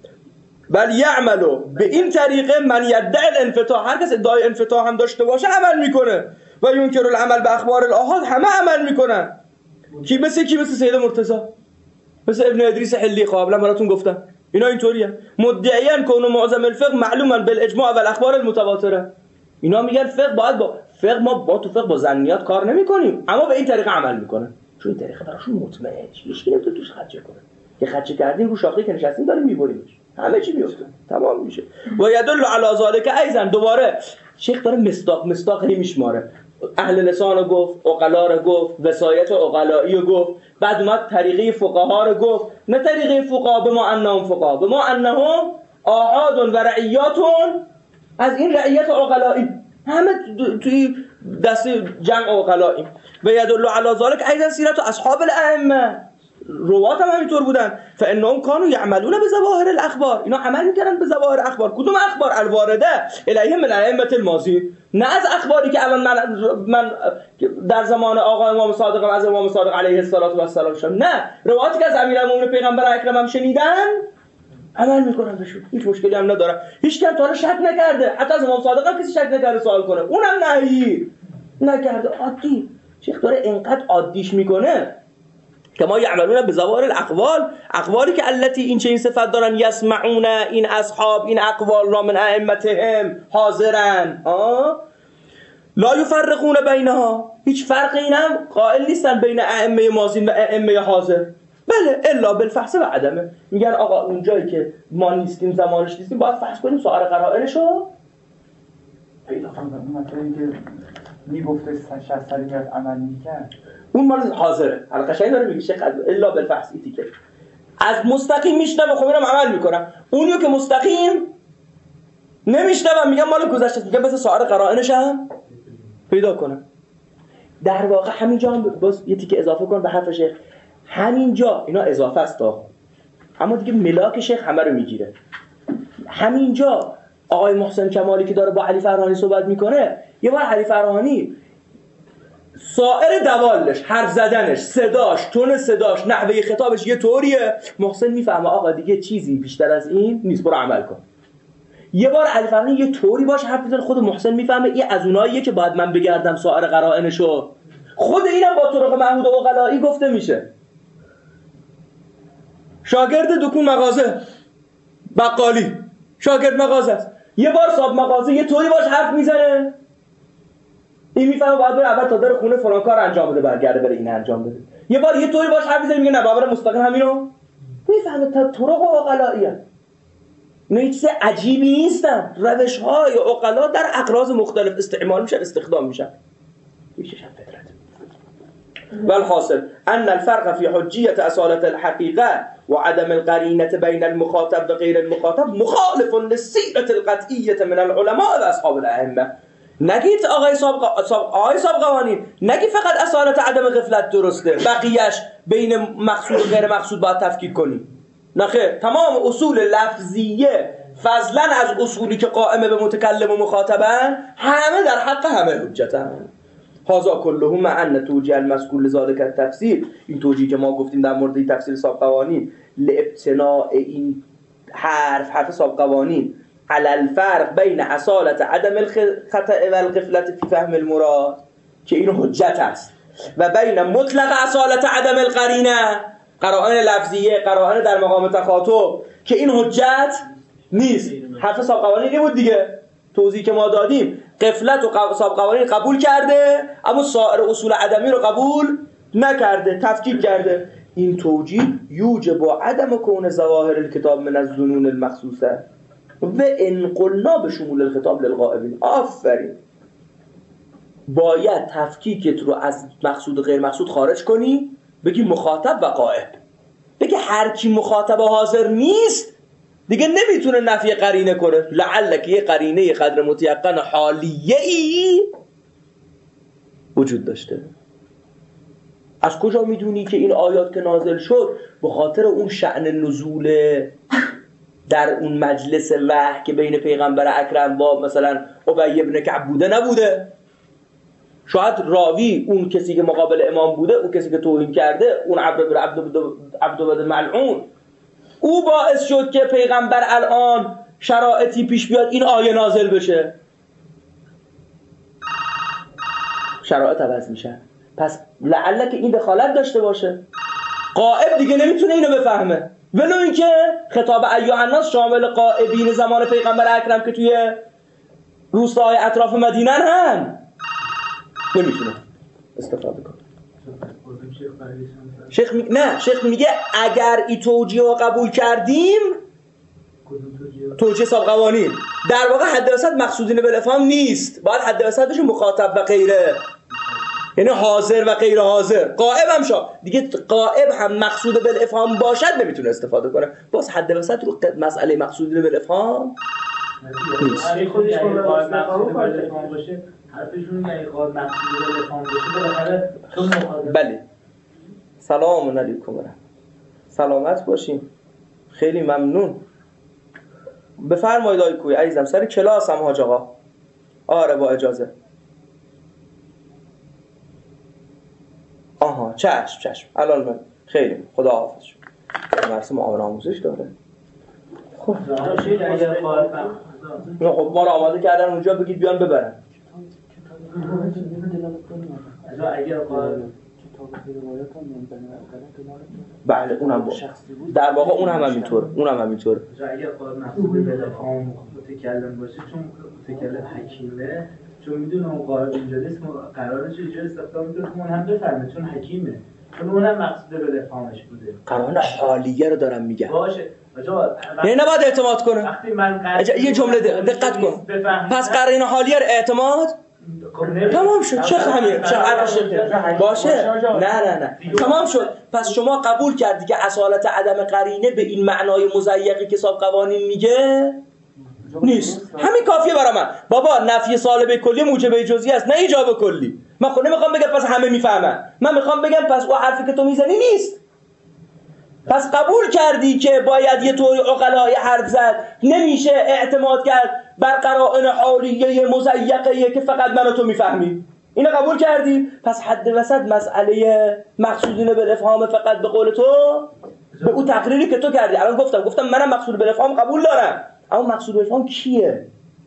بل یعملو به این طریقه من یدعی الانفتاح، هر کس ادعای انفتاح هم داشته باشه عمل میکنه و ینکر العمل به اخبار الاحاد، همه عمل میکنن. کی مثل کی؟ مثل سید مرتضی، مثل ابن ادریس حلی، قبلا براتون گفتم اینا اینطوریه. مدعیان کون معظم الفقه معلوما بالاجماع و الاخبار المتواتره. اینا میگن فقه باید با فقه ما با تو فقه با ظنیات کار نمیکنیم، اما به این طریقه عمل میکنن. چون این طریقه براشون مطمئنه، هیچ نمیتونه توش خرج کنه. که خرج کردیم رو شاخه که نشستیم داریم میبریمش، همه چی میفته، تمام میشه. و یدل علی ذلک ایضا، دوباره شیخ داره مصداق مصداق میشماره. اهل لسان رو گفت، عقلا رو گفت، وصایت عقلایی رو گفت، بعد اومد طریقه فقها رو گفت. نه طریقه فقها به ما انهم فقها، به ما انهم آحاد و رعیاتون از این رعیت عقلایی، همه توی دست جمع عقلایی. و یدل علی ذلک ایضا سیرت اصحاب الائمه، روات هم همینطور بودن. فانهم كانوا يعملون بظواهر الاخبار، اینا عمل میکردن به ظواهر اخبار. کدوم اخبار؟ الوارده الیهم من ائمه الماضی، نه از اخباری که الان من, من در زمان آقا امام صادق از امام صادق علیه السلام شد. نه، روایتی که از امیرالمومنین پیغمبر اکرم هم شنیدن عمل میکنن بهشون، هیچ مشکلی هم نداره. هیچ کس تا حالا شک نکرده، حتی از امام صادق هم کسی شک نکرده سوال کنه، اونم نهی نکرده. عادی. شیخ داره اینقدر عادیش میکنه که ما یعملون به ظواهر الاقوال، اقوالی که التی این چه این صفت دارن، یسمعون، این اصحاب این اقوال را من ائمتهم حاضرن، ها لا یفرقون بینها، هیچ فرقی اینم قائل نیستن بین ائمه ماضین و ائمه حاضر. بله الا بالفحص و عدمه، میگن آقا اون جایی که ما نیستیم زمانش نیستیم باید فحص کنیم سایر قرائنشو پیدا کنیم. مثلا اینکه میگفته شصت میاد عمل میکرد، اون مال حاضره. حالا قشنگ داره میگه شیخ الا بالفحص ایتی که از مستقیم میشنوه خب اینم عمل میکنم، اونیو که مستقیم نمیشنوم میگم مال گذشته، میگم مثلا سایر قرائنش هم پیدا کنم. در واقع همینجا هم باز یه تیکه اضافه کن به حرف شیخ، همینجا اینا اضافه است ها، اما دیگه ملاک شیخ همه رو میگیره. همینجا آقای محسن کمالی که داره با علی فرهانی صحبت میکنه، یه بار علی فرهانی سایر دوالش، حرف زدنش، صداش، تون صداش، نحوه خطابش یه طوریه، محسن میفهمه آقا دیگه چیزی بیشتر از این نیست، برو عمل کن. یه بار علی فرهانی یه طوری باش حرف میزنه، خود محسن میفهمه این از اوناییه که باید من بگردم سایر قرائنشو. خود اینم با طرق محمود عقلائی گفته میشه. شاگرد دکون مغازه، بقالی، شاگرد مغازه است، یه بار صاحب مغازه یه طوری باش حرف میزنه، این میفهمه باید بره اول تا در خونه فلان کار انجام بده برگرده بره این انجام بده. یه بار یه طوری باش حرف میزنه میگه نه باید مستقیم همینو میفهمه. تا طرق عقلائیه، نه هیچ چیز عجیبی نیستن، روش‌های عقلا در اقراض مختلف استعمال میشن، استخدام میشن. میشه شب فطرت. والحاصل ان الفرق في حجية اصالة الحقيقة وعدم القرينة بين المخاطب وغير المخاطب مخالف للسيرة القطعية من العلماء واصحاب الائمة. نگید آقای سابق آقای سابقوانی نگید فقط اصالت عدم غفلت درسته، بقیه‌اش بین مقصود و غیر مقصود باید تفکیک کنیم. نه خیر، تمام اصول لفظیه فضلا از اصولی که قائمه به متکلم و مخاطبن همه در حق همه حجتن. هذا كله مع ان توجیه المذکور لذلك التفسیر، این توجیه که ما گفتیم در مورد تفسیر سابقوانی، لابتناء این حرف حرف سابقوانی على الفرق بین اصالت عدم الخطأ و الغفلت فی فهم المراد که این حجت است، و بین مطلق اصالت عدم القرینه، قرائن لفظیه، قرائن در مقام تخاطب که این حجت نیست. حرف سابقوانی بود دیگه، توضیح که ما دادیم غفلت و سابقوانی قبول کرده اما سایر اصول عدمی رو قبول نکرده، تفکیک کرده. این توجیه یوجب با عدم کون ظواهر الکتاب من الظنون المخصوصه و ان قلنا به شمول الخطاب للغائبین. آفرین، باید تفکیکت رو از مقصود و غیر مقصود خارج کنی، بگی مخاطب و غائب. بگی هر کی مخاطب و حاضر نیست دیگه نمیتونه نفی قرینه کنه، لعل که یه قرینه قدر متیقن حالیه ای وجود داشته. از کجا میدونی که این آیات که نازل شد به خاطر اون شأن نزول در اون مجلس وحی که بین پیغمبر اکرم با مثلا ابی بن کعب بوده نبوده؟ شاید راوی اون کسی که مقابل امام بوده، اون کسی که توهین کرده، اون عبد بن عبد عبد ملعون، او باعث شد که پیغمبر الان شرایطی پیش بیاد این آیه نازل بشه. شرایط عوض میشه، پس لعله که این دخالت داشته باشه. غائب دیگه نمیتونه اینو بفهمه، ولو اینکه خطاب ایها الناس شامل غائبین زمان پیغمبر اکرم که توی روستاهای اطراف مدینه هم نمیتونه استفاده کنه. شیخ می... نه شیخ میگه اگر این توجیه رو قبول کردیم، توجیه سابقوانی در واقع حد وسط مقصودین بالافهام نیست، باید حد وسط بشه مخاطب و غیره، یعنی حاضر و غیر حاضر. غائب هم شد دیگه، غائب هم مقصود بالافهام باشد نمیتونه استفاده کنه، باز حد وسط رو مسئله مقصودین بالافهام نیست. علی خودش قائب مقصود بالافهام باشه، حرفشون یعنی قائب مقصود بالافهام باشه بالاخره چون مخاطب. بله، سلام علیکم. سلامت باشین، خیلی ممنون. بفرمایید آقای کوی عزیزم، سر کلاس هم حاج آقا. آره با اجازه. آها چشم چشم الان من خیلی خدا حافظ شد. درس معاون آموزش داره. خب خب ما رو آماده کردن اونجا، بگید بیان ببرن. اگر قائب بله اونم با در واقع اون هم همینطور اون هم همینطور اگر قائب مقصود بلفام متکلم باشه چون متکلم حکیمه چون میدونه اون قائب اینجا نیست قرارش اینجا استفاده میکنه اون هم بفهمه چون حکیمه چون اون هم مقصود بلفامش بوده قرار حالیه رو دارم میگم باشه یعنی نباید اعتماد کنه وقتی من یه جمله دقت کن پس قرینه حالیه رو اعتماد تمام شد چه همین چه باشه نه نه نه تمام شد. پس شما قبول کردی که اصالت عدم قرینه به این معنای مضیقی که ساب قوانین میگه نیست. همین کافیه برای من. بابا نفی سالبه کلی موجبه جزئی است نه ایجاب کلی. من خود نمیخوام بگم پس همه میفهمن، من میخوام بگم پس اون حرفی که تو میزنی نیست. پس قبول کردی که باید یه طوری عقلای حرف زد، نمیشه اعتماد کرد بر قرائن حالیه مضیقه که فقط من و تو میفهمی. اینو قبول کردی؟ پس حد وسط مسئله مقصودین بالافهام فقط به قول تو به اون تقریری که تو کردی. الان گفتم گفتم منم مقصود بالافهام قبول دارم، اما مقصود بالافهام کیه؟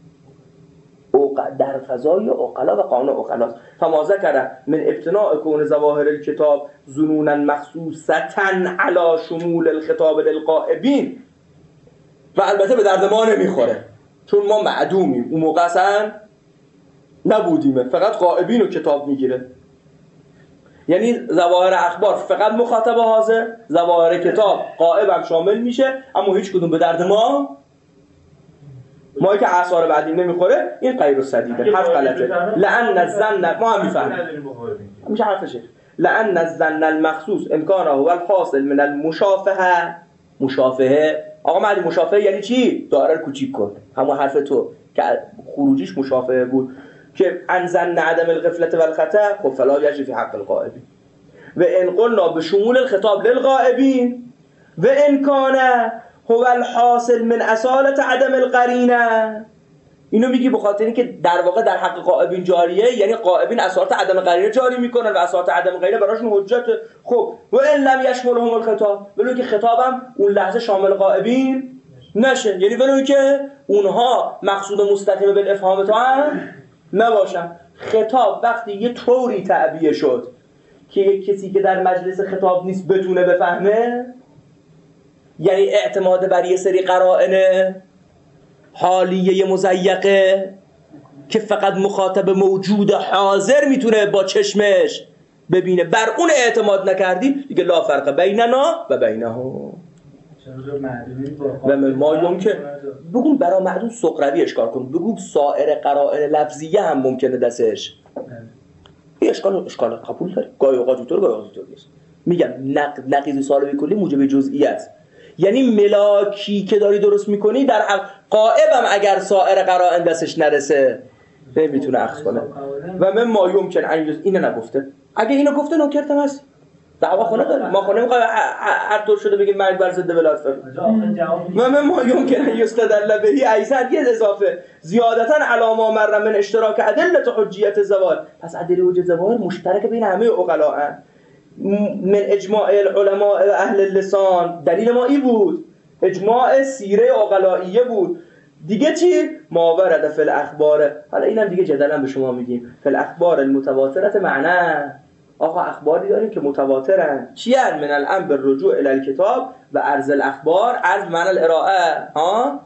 در فضای عقلا و قانون عقلاست. فما ذکر من ابتناء کون ظواهر الکتاب ظنونا مخصوصة علی شمول الخطاب للغائبین. و البته به درد ما نمیخوره چون ما معدومیم، اون موقع اصلا نبودیم، فقط غائبین رو کتاب میگیره. یعنی ظواهر اخبار فقط مخاطب حاضر، ظواهر کتاب غائب هم شامل میشه، اما هیچ کدوم به درد ما ما که اعصار بعدی نمیخوره. این غیر السدیده، حرف غلطه. لأن الظن ما هم میفهمیم میشه حرفشه. لأن الظن المخصوص امکانه هو الحاصل من المشافهه. مشافهه آقا معنی مشافهه یعنی چی؟ دایره کوچیک کن، همون حرف تو که خروجیش مشافهه بود که ان ظن عدم الغفلة والخطأ خب فلا یجری فی حق الغائبین و ان قلنا بشمول الخطاب للغائبین و ان کان هو الحاصل من اصالت عدم القرینه. اینو میگی به خاطر اینکه در واقع در حق غائبین جاریه، یعنی غائبین اصالت عدم قرینه جاری میکنن و اصالت عدم قرینه براشون حجت. خب و ان لم یشملهم الخطاب، ولو که خطابم اون لحظه شامل غائبین نشه، یعنی ولو که اونها مقصود مستقیم بالافهام تو هم نباشن. خطاب وقتی یه طوری تعبیه شد که یک کسی که در مجلس خطاب نیست بتونه بفهمه، یعنی اعتماد بر یه سری قرائن حالیه مضیقه که فقط مخاطب موجود حاضر میتونه با چشمش ببینه، بر اون اعتماد نکردی دیگه لا فرق بیننا و بینهم. و ما یمکن بگون برای معدوم سقروی اشکال کن، بگون سایر قرائن لفظیه هم ممکنه دستش این اشکال اشکال قبول داره. گاهی اوقات اینطور گاهی اوقات اینطور نیست. میگم نقد نقیض سالبی کلی موجب جزئی است، یعنی ملاکی که داری درست میکنی در قائبم اگر سایر قرائن دستش نرسه نمیتونه اخذ کنه. و من ما یمکن ان یز اینو نگفته، اگه اینو گفته نکرتم هست دعوا خونه داره، ما خونه میخوای هر طور شده بگیم مرگ بر ضد ولایت فقیه. و من ما یمکن ان یستدل بهی ایزن یه اضافه زیادتا علی ما مر من اشتراک ادله حجیت زوال. پس ادله حجیت زوال مشترک بین همه عقلا من اجماع العلماء و اهل اللسان. دلیل ما این بود، اجماع سیره عقلائیه بود. دیگه چی؟ ما ورد فی الاخبار. حالا اینم دیگه جدلا به شما میگیم فی الاخبار المتواترت معنا. آقا اخباری داریم که متواترن، چی ان؟ من الامر بالرجوع الی الکتاب و عرض الاخبار، عرض معنی الارائه ها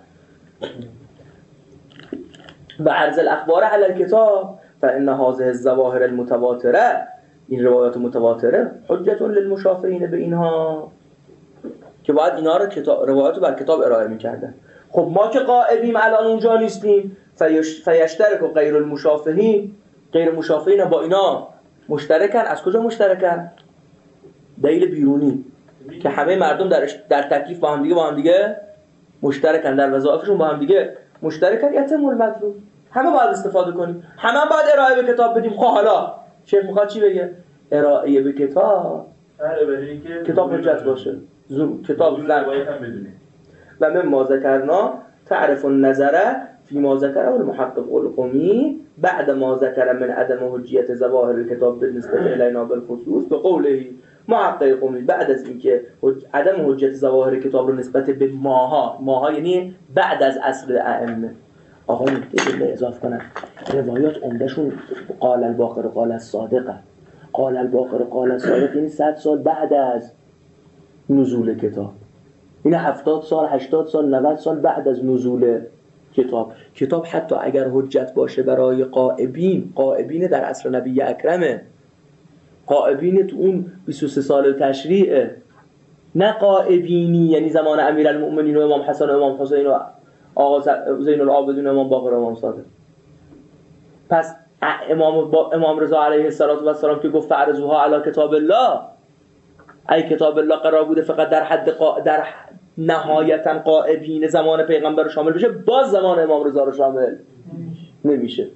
و عرض الاخبار علی الکتاب فان هذه الظواهر المتواتره، این روایات متواتره حجت للمشافهین به اینها که باید اینا رو کتاب روایاتو بر کتاب ارائه میکردن. خب ما که قائبیم الان اونجا نیستیم، فیشترک و غیر المشافهین، غیر مشافهین با اینا مشترکن. از کجا مشترکن؟ دلیل بیرونی که همه مردم در در تکلیف با هم دیگه با هم دیگه مشترکن، در وظایفشون با هم دیگه مشترکن. یتم المطلوب، همه باید استفاده کنیم، همه باید ارائه به کتاب بدیم. خب حالا شیخ میخواد چی بگه؟ ارائه به کتاب کتاب حجت باشه، کتاب روایت هم بدونیم. و من ما ذکرنا تعرف النظر فی ما ذکره المحقق القمی بعد ما ذکر من عدم حجیت ظواهر الکتاب بالنسبه الینا بالخصوص به قوله محقق قمی بعد از اینکه عدم حجیت ظواهر کتاب رو نسبت به ماها، ماها یعنی بعد از عصر ائمه. آقا نکته به اضافه کنم روایات عمدهشون قال الباقر قال الصادقه. قال الباقر قال الصادق یعنی صد سال بعد از نزول کتاب، این هفتاد سال هشتاد سال نود سال بعد از نزول کتاب. کتاب حتی اگر حجت باشه برای غائبین، غائبین در عصر نبی اکرمه، غائبین تو اون بیست و سه سال تشریعه، نه غائبینی یعنی زمان امیرالمؤمنین و امام حسن و امام حسین و آقا زین العابدین و امام باقر و امام صادق. پس امام با امام رضا علیه السلام که گفت فعرضوها علی کتاب الله، ای کتاب الله قرار بوده فقط در حد قا... در نهایتا غائبین زمان پیغمبر رو شامل بشه، باز زمان امام رضا رو شامل نمیشه.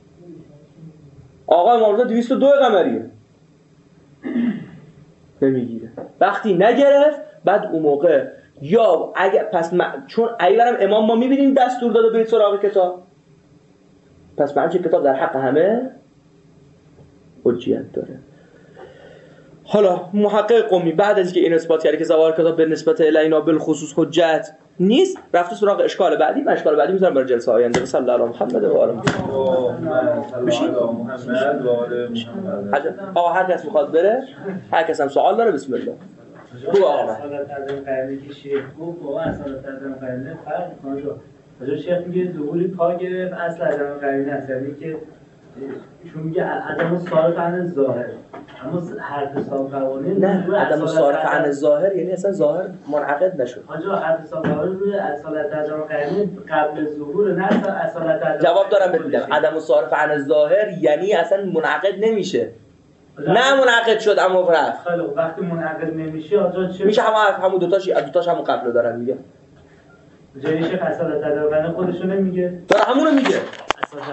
آقا امام رضا دویست و دو قمریه نمیگیره. وقتی نگرفت بعد اون موقع یا اگر پس من... چون ایورم امام ما میبینیم دستور داده برید سراغ کتاب، پس من چه کتاب در حق همه حجیت داره. حالا محقق قمی بعد از اینکه این اثبات کرده که ظواهر کتاب به نسبت الینا بالخصوص حجت نیست، رفته سراغ اشکال بعدی. من اشکال بعدی میذارم برای جلسه آینده. صلی الله علی محمد و آل محمد. آقا هر کس میخواد بره، هر کس هم سوال داره بسم الله. بگو آقا. اصالت عدم قرینه که شیخ گفت با اصالت عدم قرینه فرق میکنه. آجا شیخ میگه ظهوری پا گرفت اصل عدم قرینه است، یعنی که چون میگه عدم صارف عن ظاهر، اما حد حساب قوانین نه عدم صارف عن ظاهر یعنی اصلا ظاهر منعقد نشد. آجا حد حساب قوانین روی اصالت عدم قرینه قبل ظهور، نه اصالت عدم. جواب دارم بهت میدم. عدم صارف عن ظاهر یعنی اصلا منعقد نمیشه. نه منعقد شد اما رفت. خیلی وقتی منعقد نمیشه آجا چه میشه؟ همون همون دو تاش دو تاش همون قبلو دارن میگه. جای شیخ اصالت عدم قرینه خودشو نمیگه، داره همونو میگه.